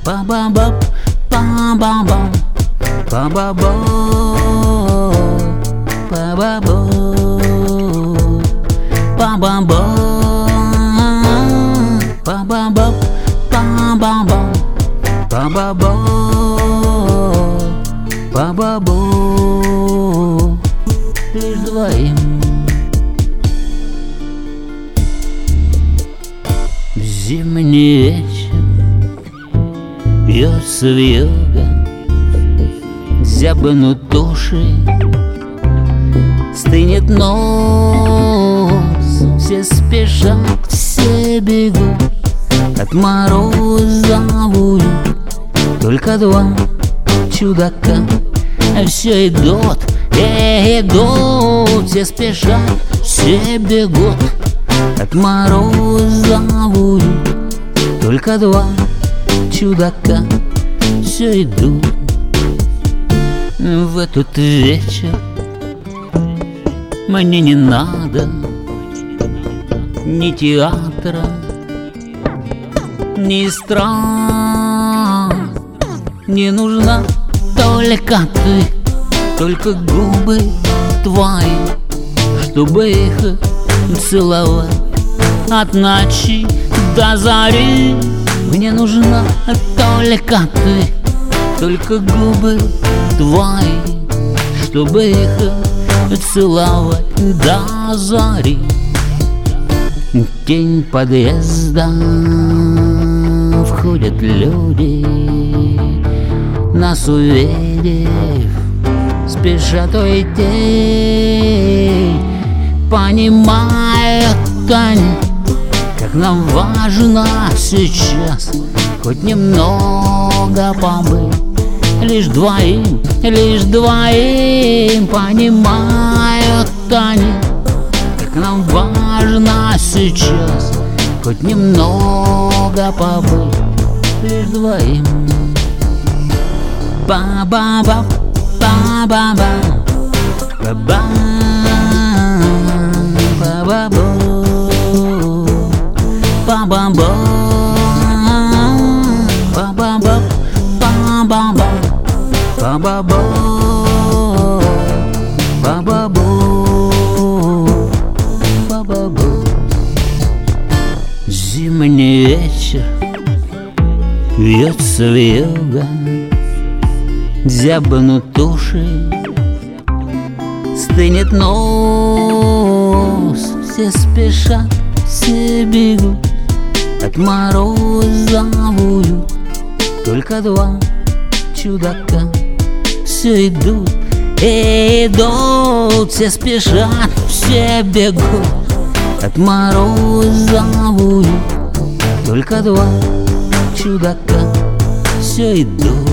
Ба-ба-бап, ба-ба-бам, ба-ба-ба, ба-ба-ба, ба-ба-ба, ба-ба-бап, ба-ба-бам, ба-ба-ба, ба-ба-ба. Лишь двоим. Зимний вечер вьется вьюга, зябнут туши, стынет нос, все спешат, все бегут, от мороза воют. Только два чудака все идут, идут, все спешат, все бегут, от мороза воют. Только два чудака все идут. В этот вечер мне не надо ни театра, ни стран. Не нужна только ты, только губы твои, чтобы их целовать от ночи до зари. Мне нужна только ты, только губы твои, чтобы их целовать до зари. Тень подъезда, входят люди, нас увидев, спешат уйти. Понимают они, как нам важно сейчас хоть немного побыть. Лишь двоим, лишь двоим. Понимают они, как нам важно сейчас хоть немного побыть. Лишь двоим. Ба-ба-ба, ба-ба-ба, ба-ба, ба-ба-ба, ба-ба-ба, ба-ба-ба, ба-ба-ба, ба-ба-ба, ба-ба-ба, ба-ба-ба. Зимний вечер вьется вьюга, зябнут туши, стынет нос, все спешат, все бегут, от мороза воют. Только два чудака все идут, идут, все спешат, все бегут, от мороза воют. Только два чудака все идут.